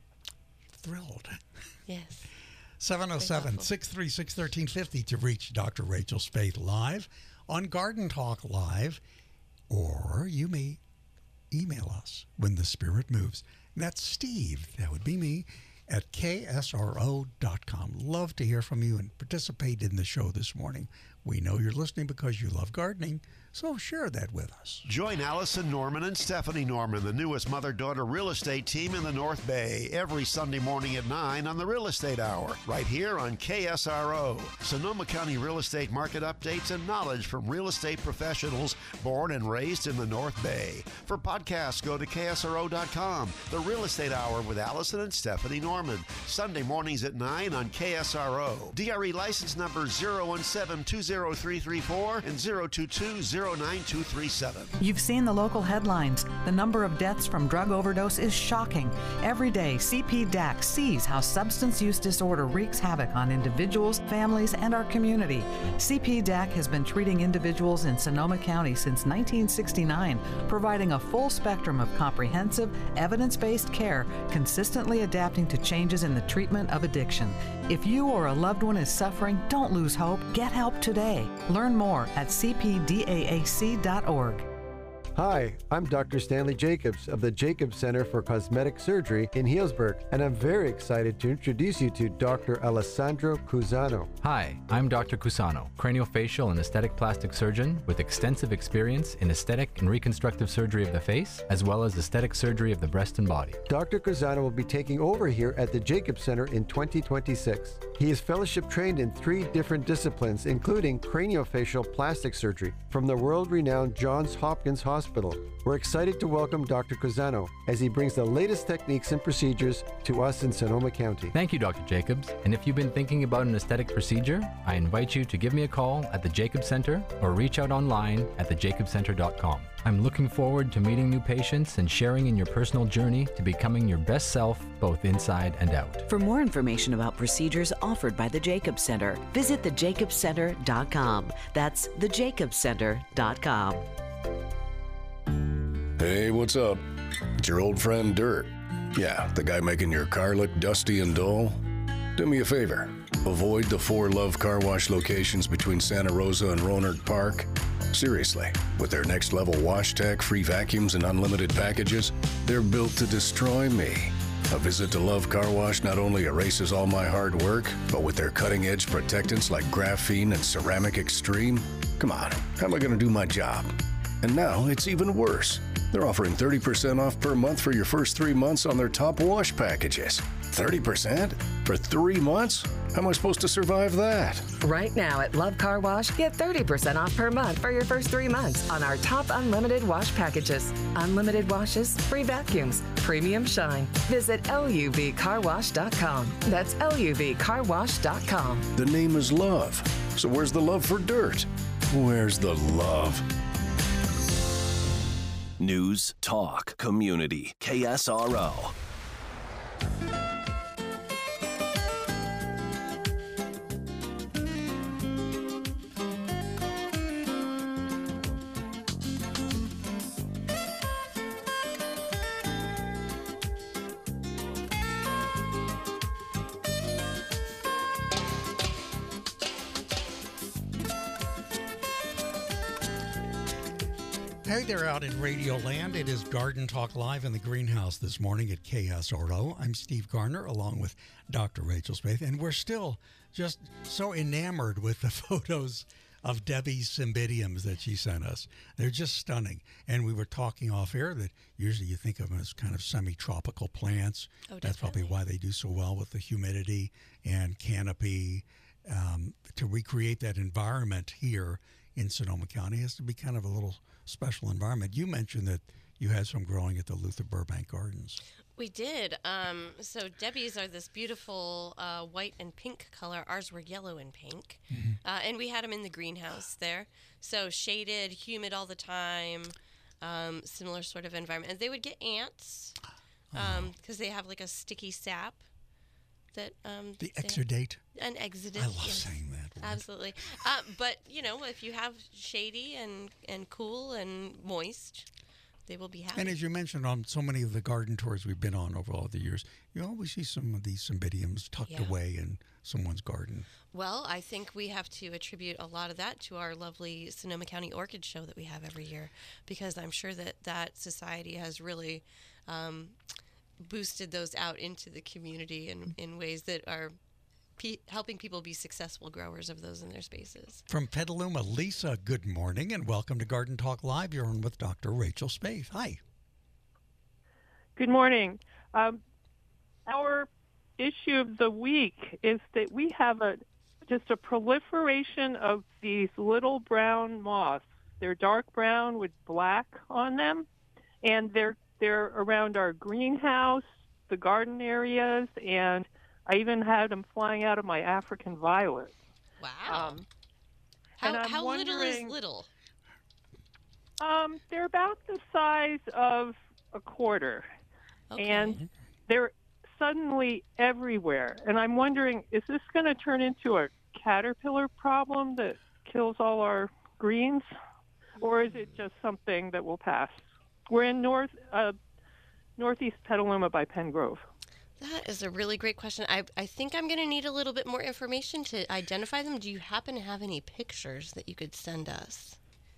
thrilled. Yes. seven oh seven, six three six, one three five oh to reach Doctor Rachel Spaeth live on Garden Talk Live, or you may email us when the spirit moves. And that's Steve, that would be me, at K S R O dot com. Love to hear from you and participate in the show this morning. We know you're listening because you love gardening, so share that with us. Join Allison Norman and Stephanie Norman, the newest mother-daughter real estate team in the North Bay, every Sunday morning at nine on the Real Estate Hour, right here on K S R O. Sonoma County real estate market updates and knowledge from real estate professionals born and raised in the North Bay. For podcasts, go to K S R O dot com. The Real Estate Hour with Allison and Stephanie Norman, Sunday mornings at nine on K S R O. D R E license number zero one seven two zero three three four and zero two two zero nine two three seven. You've seen the local headlines. The number of deaths from drug overdose is shocking. Every day, C P D A C sees how substance use disorder wreaks havoc on individuals, families, and our community. C P D A C has been treating individuals in Sonoma County since nineteen sixty-nine, providing a full spectrum of comprehensive, evidence-based care, consistently adapting to changes in the treatment of addiction. If you or a loved one is suffering, don't lose hope. Get help today. Learn more at c p d a a c dot org. Hi, I'm Doctor Stanley Jacobs of the Jacobs Center for Cosmetic Surgery in Healdsburg, and I'm very excited to introduce you to Doctor Alessandro Cusano. Hi, I'm Doctor Cusano, craniofacial and aesthetic plastic surgeon with extensive experience in aesthetic and reconstructive surgery of the face, as well as aesthetic surgery of the breast and body. Doctor Cusano will be taking over here at the Jacobs Center in twenty twenty-six. He is fellowship trained in three different disciplines, including craniofacial plastic surgery from the world-renowned Johns Hopkins Hospital. We're excited to welcome Doctor Cusano as he brings the latest techniques and procedures to us in Sonoma County. Thank you, Doctor Jacobs. And if you've been thinking about an aesthetic procedure, I invite you to give me a call at the Jacobs Center or reach out online at the jacobs center dot com. I'm looking forward to meeting new patients and sharing in your personal journey to becoming your best self, both inside and out. For more information about procedures offered by the Jacobs Center, visit the jacobs center dot com. That's the jacobs center dot com. Hey, what's up? It's your old friend Dirt. Yeah, the guy making your car look dusty and dull. Do me a favor. Avoid the four Love Car Wash locations between Santa Rosa and Rohnert Park. Seriously, with their next level wash tech, free vacuums, and unlimited packages, they're built to destroy me. A visit to Love Car Wash not only erases all my hard work, but with their cutting-edge protectants like graphene and ceramic extreme, come on, how am I going to do my job? And now it's even worse. They're offering thirty percent off per month for your first three months on their top wash packages. thirty percent? For three months? How am I supposed to survive that? Right now at Love Car Wash, get thirty percent off per month for your first three months on our top unlimited wash packages. Unlimited washes, free vacuums, premium shine. Visit L U V car wash dot com. That's L U V car wash dot com. The name is Love. So where's the love for dirt? Where's the love? News, talk, community. K S R O. Hey there out in Radio Land. It is Garden Talk Live in the greenhouse this morning at K S R O. I'm Steve Garner along with Doctor Rachel Spaeth, and we're still just so enamored with the photos of Debbie's cymbidiums that she sent us. They're just stunning. And we were talking off air that usually you think of them as kind of semi-tropical plants. Oh, That's probably why they do so well with the humidity and canopy. Um, to recreate that environment here in Sonoma County has to be kind of a little special environment. You mentioned that you had some growing at the Luther Burbank Gardens. We did. Um, so Debbie's are this beautiful uh, white and pink color. Ours were yellow and pink. Mm-hmm. Uh, and we had them in the greenhouse there. So shaded, humid all the time, um, similar sort of environment. And they would get ants because um, oh. they have like a sticky sap. That, um, the exudate. An exudate. I love yes. saying that word. Absolutely. Uh, but, you know, if you have shady and, and cool and moist, they will be happy. And as you mentioned on so many of the garden tours we've been on over all the years, you always see some of these cymbidiums tucked yeah. away in someone's garden. Well, I think we have to attribute a lot of that to our lovely Sonoma County Orchid Show that we have every year, because I'm sure that that society has really um, boosted those out into the community in, in ways that are pe- helping people be successful growers of those in their spaces. From Petaluma, Lisa, good morning and welcome to Garden Talk Live. You're on with Doctor Rachel Spaeth. Hi. Good morning. Um, our issue of the week is that we have a just a proliferation of these little brown moths. They're dark brown with black on them, and they're they're around our greenhouse, the garden areas, and I even had them flying out of my African violets. Wow. Um, how and I'm how little is wondering- little? Um, they're about the size of a quarter, and they're suddenly everywhere. And I'm wondering, is this going to turn into a caterpillar problem that kills all our greens, or is it just something that will pass? We're in north uh, northeast Petaluma by Penn Grove. That is a really great question. I, I think I'm going to need a little bit more information to identify them. Do you happen to have any pictures that you could send us?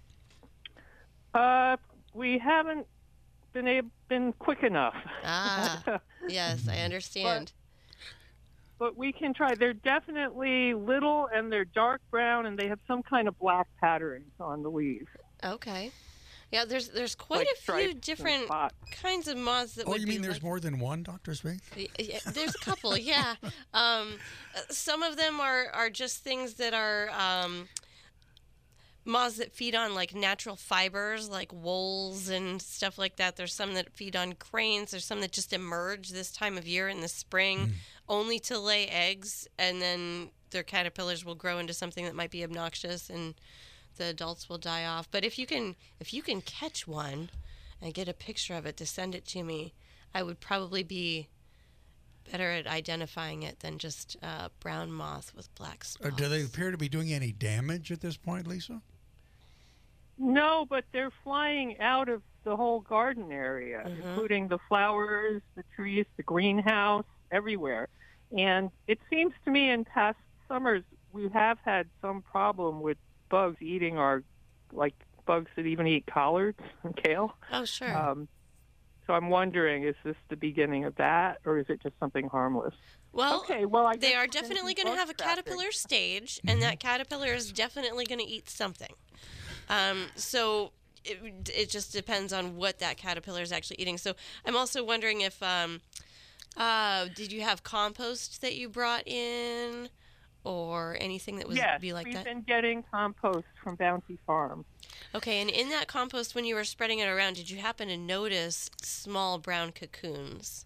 Uh, we haven't been able, been quick enough. Ah, yes, I understand. But, but we can try. They're definitely little, and they're dark brown, and they have some kind of black patterns on the leaves. Okay. Yeah, there's there's quite Like a few stripes and different spots. kinds of moths that Oh, would you be mean there's like- more than one, Doctor Spaeth? Y- yeah, there's a couple, yeah. Um, uh, some of them are, are just things that are um, moths that feed on like natural fibers, like wools and stuff like that. There's some that feed on cranes. There's some that just emerge this time of year in the spring, only to lay eggs, and then their caterpillars will grow into something that might be obnoxious, and the adults will die off. But if you can, if you can catch one and get a picture of it to send it to me, I would probably be better at identifying it than just uh, brown moth with black spots. Or do they appear to be doing any damage at this point, Lisa? No, but they're flying out of the whole garden area, including the flowers, the trees, the greenhouse, everywhere. And it seems to me in past summers we have had some problem with bugs eating our, like bugs that even eat collards and kale. Oh, sure. Um, so I'm wondering, is this the beginning of that, or is it just something harmless? Well, okay, well, I they guess are we're gonna definitely be going to have a bug trapping. caterpillar stage, and that caterpillar is definitely going to eat something. Um, so it, it just depends on what that caterpillar is actually eating. So I'm also wondering if, um, uh, did you have compost that you brought in, or anything that would yes, be like we've that? been getting compost from Bounty Farm. Okay, and in that compost, when you were spreading it around, did you happen to notice small brown cocoons?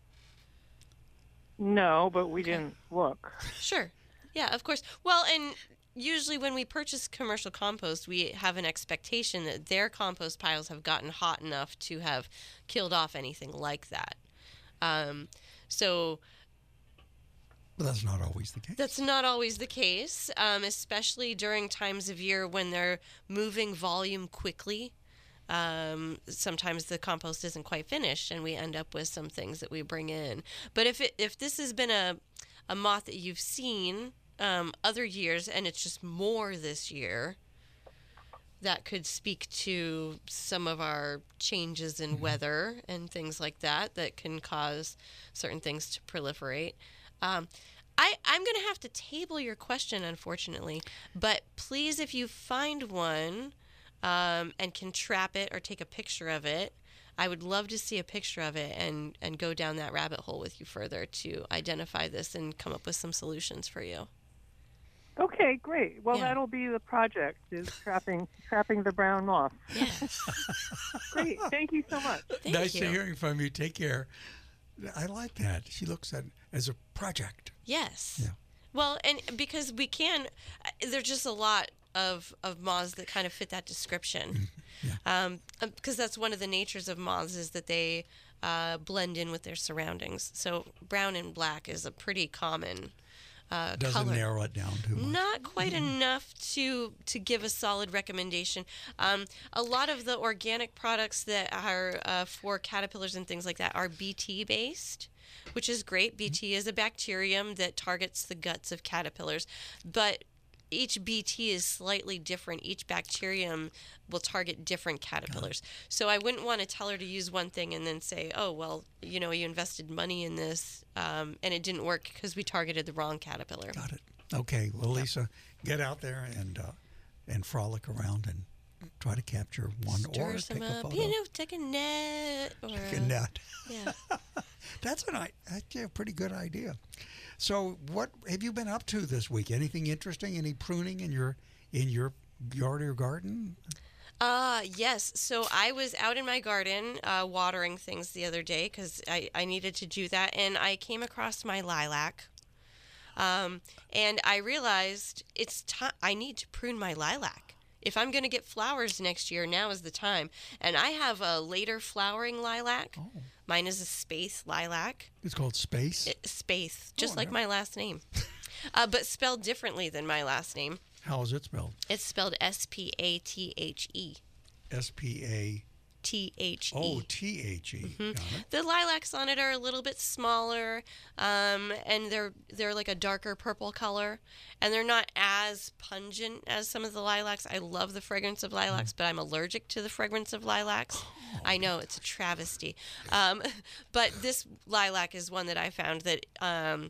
No, but we didn't look. Sure. Yeah, of course. Well, and usually when we purchase commercial compost, we have an expectation that their compost piles have gotten hot enough to have killed off anything like that. Um, so But that's not always the case. that's not always the case, um, especially during times of year when they're moving volume quickly. Um, sometimes the compost isn't quite finished, and we end up with some things that we bring in. But if it if this has been a a moth that you've seen um, other years, and it's just more this year, that could speak to some of our changes in weather and things like that that can cause certain things to proliferate. Um, I, I'm going to have to table your question, unfortunately, but please, if you find one um, and can trap it or take a picture of it, I would love to see a picture of it and, and go down that rabbit hole with you further to identify this and come up with some solutions for you. Okay, great. Well, Yeah. that'll be the project, is trapping trapping the brown moth. Yes. Great. Thank you so much. Nice to hearing from you. Take care. I like that. She looks at it as a project. Yes. Yeah. Well, and because we can, uh, there's just a lot of, of moths that kind of fit that description. Um, uh, because that's one of the natures of moths is that they uh, blend in with their surroundings. So brown and black is a pretty common uh, Doesn't color. narrow it down too much. Not quite enough to to give a solid recommendation. Um, a lot of the organic products that are uh, for caterpillars and things like that are B T based, which is great. B T is a bacterium that targets the guts of caterpillars, but each B T is slightly different. Each bacterium will target different caterpillars. So I wouldn't want to tell her to use one thing and then say, oh, well, you know, you invested money in this um, and it didn't work because we targeted the wrong caterpillar. Got it. Okay. Well, Lisa, get out there and uh, and frolic around and try to capture one Stir or some take a up. photo. You know, take a net. Or Take a net. Yeah. That's an i- actually a pretty good idea. So, what have you been up to this week? Anything interesting? Any pruning in your in your yard or garden? Uh, yes. So I was out in my garden uh, watering things the other day because I, I needed to do that. And I came across my lilac. Um, and I realized it's time. I need to prune my lilac. If I'm going to get flowers next year, now is the time. And I have a later flowering lilac. Oh. Mine is a space lilac. It's called Space? It, space, just Oh, like yeah. my last name. uh, but spelled differently than my last name. How is it spelled? It's spelled S P A T H E. S P A T H E. Oh, T H E. Mhm. Got it. The lilacs on it are a little bit smaller, um, and they're they're like a darker purple color, and they're not as pungent as some of the lilacs. I love the fragrance of lilacs, Mm. but I'm allergic to the fragrance of lilacs. I know, it's a travesty, um, but this lilac is one that I found that um,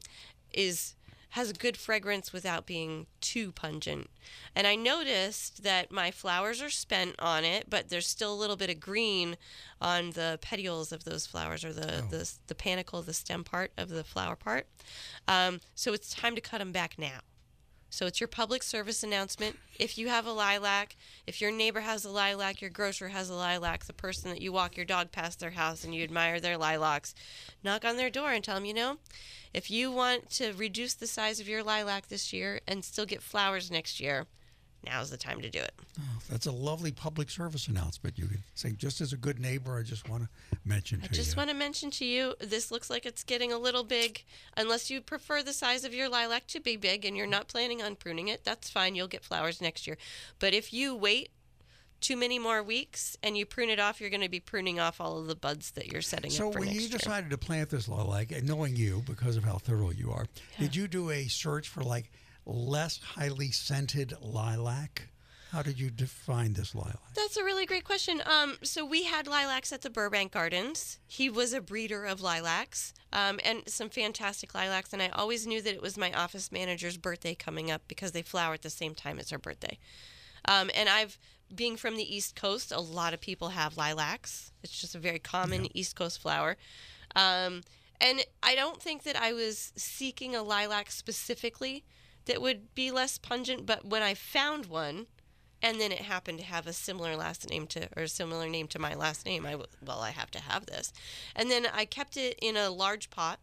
is has a good fragrance without being too pungent. And I noticed that my flowers are spent on it, but there's still a little bit of green on the petioles of those flowers, or the, Oh. the, the panicle, the stem part of the flower part. Um, so it's time to cut them back now. So it's your public service announcement. If you have a lilac, if your neighbor has a lilac, your grocer has a lilac, the person that you walk your dog past their house and you admire their lilacs, knock on their door and tell them, you know, if you want to reduce the size of your lilac this year and still get flowers next year, now's the time to do it. Oh, that's a lovely public service announcement. You could say, just as a good neighbor, I just want to mention I to just you. want to mention to you, this looks like it's getting a little big. Unless you prefer the size of your lilac to be big and you're not planning on pruning it, that's fine. You'll get flowers next year. But if you wait too many more weeks and you prune it off, you're going to be pruning off all of the buds that you're setting So up for when next you year. decided to plant this lilac, and knowing you because of how thorough you are, did you do a search for like less highly scented lilac? How did you define this lilac? That's a really great question. Um, so we had lilacs at the Burbank Gardens. He was a breeder of lilacs, um, and some fantastic lilacs. And I always knew that it was my office manager's birthday coming up because they flower at the same time as her birthday. Um, and I've, being from the East Coast, a lot of people have lilacs. It's just a very common East Coast flower. Um, and I don't think that I was seeking a lilac specifically that would be less pungent, but when I found one, and then it happened to have a similar last name to, or a similar name to my last name, I w- well, I have to have this. And then I kept it in a large pot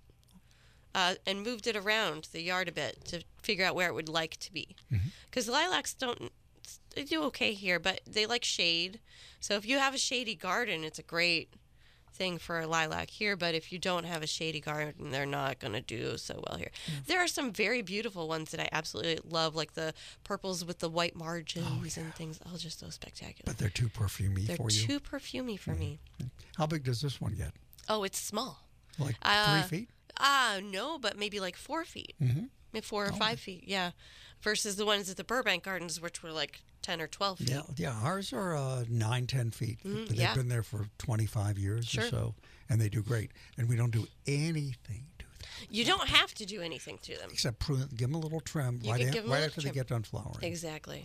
uh, and moved it around the yard a bit to figure out where it would like to be. Because lilacs don't, they do okay here, but they like shade. So if you have a shady garden, it's a great thing for a lilac here, but if you don't have a shady garden, they're not going to do so well here. There are some very beautiful ones that I absolutely love, like the purples with the white margins and things. Oh, just so spectacular. But they're too perfumey They're for you. too perfumey for me. How big does this one get? Oh, it's small. Like Uh, three feet? Ah, no, but maybe like four feet. Mm-hmm. Maybe four or Oh. five feet, yeah. Versus the ones at the Burbank Gardens, which were like ten or twelve feet. Yeah, yeah. Ours are uh, nine, ten feet. Mhm, They've yeah. been there for twenty-five years Sure. or so, and they do great. And we don't do anything You don't have to do anything to them. except prune, give them a little trim You right, can in- give 'em a right little after trim. they get done flowering. Exactly.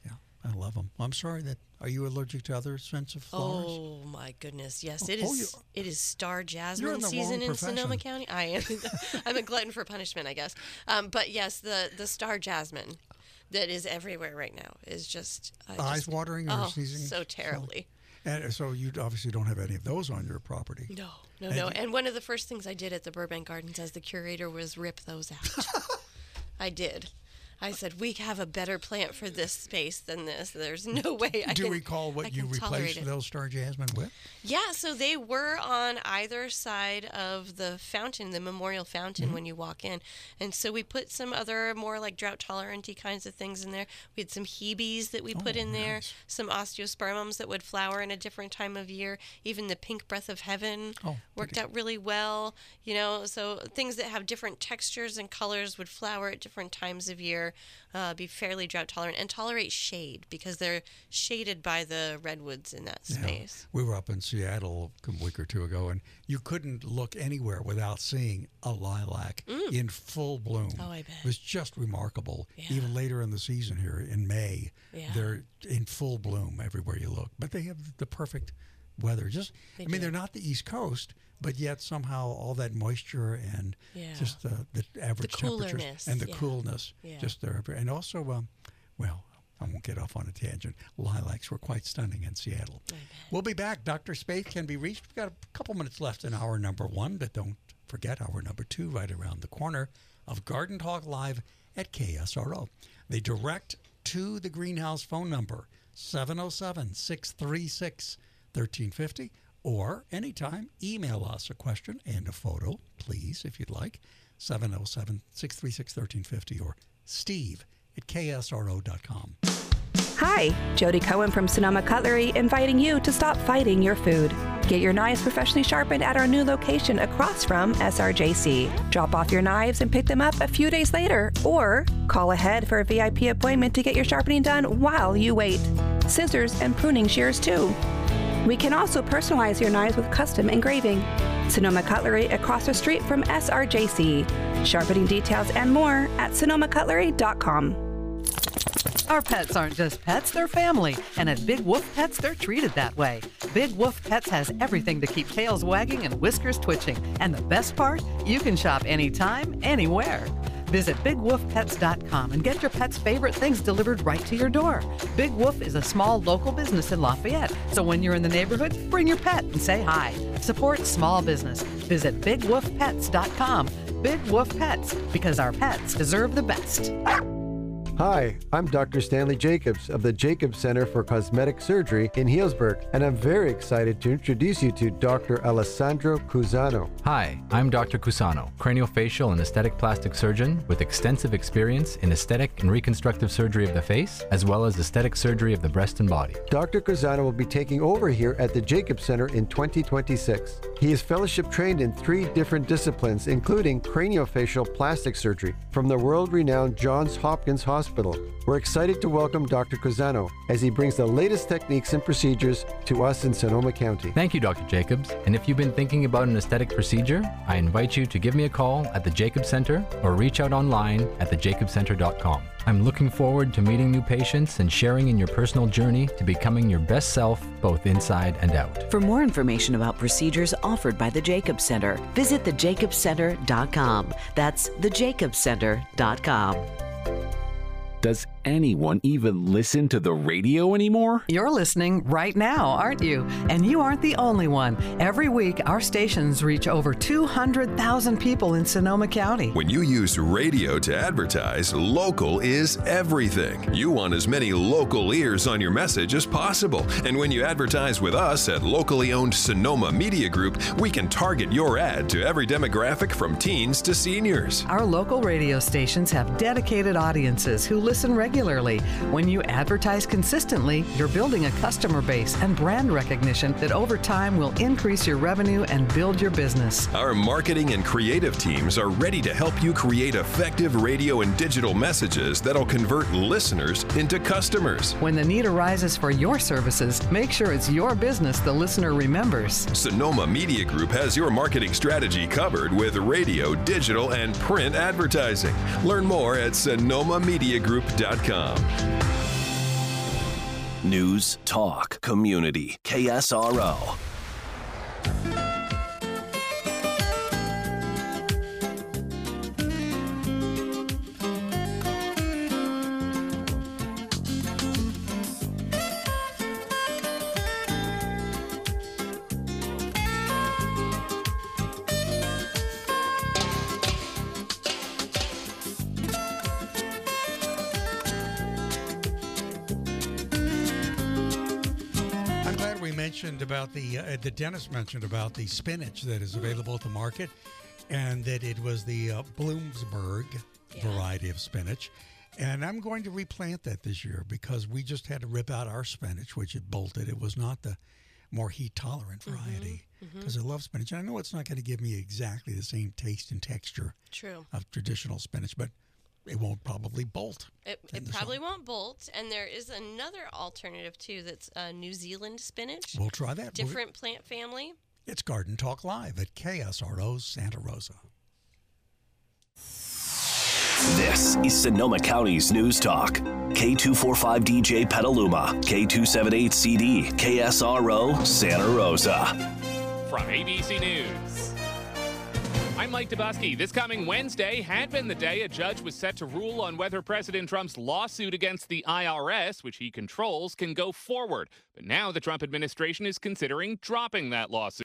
I love them. I'm sorry that. Are you allergic to other scents of flowers? Oh my goodness! Yes, Oh, it oh, is. you- it is star You're jasmine in the season wrong in Sonoma profession. County. I am. I'm a glutton for punishment, I guess. Um, but yes, the the star jasmine that is everywhere right now is just uh, Eyes just- watering or oh, sneezing? so terribly. And so you obviously don't have any of those on your property. No, no, And no. you- And one of the first things I did at the Burbank Gardens as the curator was rip those out. I did. I said, we have a better plant for this space than this. There's no way I Do can you recall I what you can tolerate replaced it. those star jasmine with? Yeah, so they were on either side of the fountain, the memorial fountain, Mhm. when you walk in. And so we put some other more like drought tolerant-y kinds of things in there. We had some hebes that we put Oh, in there, nice. some osteospermums that would flower in a different time of year. Even the pink breath of heaven Oh, worked out really well. You know, so things that have different textures and colors would flower at different times of year. or uh, be fairly drought tolerant and tolerate shade because they're shaded by the redwoods in that space. Yeah. We were up in Seattle a week or two ago, and you couldn't look anywhere without seeing a lilac mm. in full bloom. Oh, I bet. It was just remarkable. Yeah. Even later in the season here in May, yeah. they're in full bloom everywhere you look. But they have the perfect weather. Just, they I mean, do. they're not the East Coast, but yet somehow all that moisture and yeah. just uh, the average the temperatures and the yeah. coolness, yeah. just there. And also, um, well, I won't get off on a tangent. Lilacs were quite stunning in Seattle. We'll be back. Doctor Spaeth can be reached. We've got a couple minutes left in hour number one, but don't forget hour number two right around the corner of Garden Talk Live at K S R O. They direct to the greenhouse phone number, seven oh seven, six three six, one three five zero, or anytime email us a question and a photo, please, if you'd like, seven oh seven, six three six, one three five zero, or steve at K S R O dot com. Hi, Jody Cohen from Sonoma Cutlery, inviting you to stop fighting your food. Get your knives professionally sharpened at our new location across from S R J C. Drop off your knives and pick them up a few days later, or call ahead for a V I P appointment to get your sharpening done while you wait. Scissors and pruning shears too. We can also personalize your knives with custom engraving. Sonoma Cutlery across the street from S R J C. Sharpening details and more at sonoma cutlery dot com. Our pets aren't just pets, they're family. And at Big Wolf Pets, they're treated that way. Big Wolf Pets has everything to keep tails wagging and whiskers twitching. And the best part? You can shop anytime, anywhere. Visit big wolf pets dot com and get your pet's favorite things delivered right to your door. Big Wolf is a small local business in Lafayette, so when you're in the neighborhood, bring your pet and say hi. Support small business. Visit big wolf pets dot com. Big Wolf Pets, because our pets deserve the best. Hi, I'm Doctor Stanley Jacobs of the Jacobs Center for Cosmetic Surgery in Healdsburg, and I'm very excited to introduce you to Doctor Alessandro Cusano. Hi, I'm Doctor Cusano, craniofacial and aesthetic plastic surgeon with extensive experience in aesthetic and reconstructive surgery of the face, as well as aesthetic surgery of the breast and body. Doctor Cusano will be taking over here at the Jacobs Center in twenty twenty-six. He is fellowship trained in three different disciplines, including craniofacial plastic surgery from the world-renowned Johns Hopkins Hospital. We're excited to welcome Doctor Cusano as he brings the latest techniques and procedures to us in Sonoma County. Thank you, Doctor Jacobs. And if you've been thinking about an aesthetic procedure, I invite you to give me a call at the Jacobs Center or reach out online at the jacobs center dot com. I'm looking forward to meeting new patients and sharing in your personal journey to becoming your best self, both inside and out. For more information about procedures offered by the Jacobs Center, visit the jacobs center dot com. That's the jacobs center dot com. Does anyone even listen to the radio anymore? You're listening right now, aren't you? And you aren't the only one. Every week, our stations reach over two hundred thousand people in Sonoma County. When you use radio to advertise, local is everything. You want as many local ears on your message as possible. And when you advertise with us at locally owned Sonoma Media Group, we can target your ad to every demographic from teens to seniors. Our local radio stations have dedicated audiences who listen regularly. When you advertise consistently, you're building a customer base and brand recognition that over time will increase your revenue and build your business. Our marketing and creative teams are ready to help you create effective radio and digital messages that'll convert listeners into customers. When the need arises for your services, make sure it's your business the listener remembers. Sonoma Media Group has your marketing strategy covered with radio, digital, and print advertising. Learn more at sonoma media group dot com. News, talk, community, K S R O. Mentioned about the uh, the dentist mentioned about the spinach that is available at the market, and that it was the uh, Bloomsburg yeah. variety of spinach, and I'm going to replant that this year because we just had to rip out our spinach, which it bolted. It was not the more heat tolerant variety because mm-hmm. mm-hmm. I love spinach, and I know it's not going to give me exactly the same taste and texture True. of traditional spinach, but it won't probably bolt. It, it probably summer. won't bolt. And there is another alternative, too, that's uh, New Zealand spinach. We'll try that. Different we'll... plant family. It's Garden Talk Live at K S R O Santa Rosa. This is Sonoma County's News Talk. K two forty-five D J Petaluma, K two seventy-eight C D, K S R O Santa Rosa. From A B C News, I'm Mike Dubusky. This coming Wednesday had been the day a judge was set to rule on whether President Trump's lawsuit against the I R S, which he controls, can go forward. But now the Trump administration is considering dropping that lawsuit.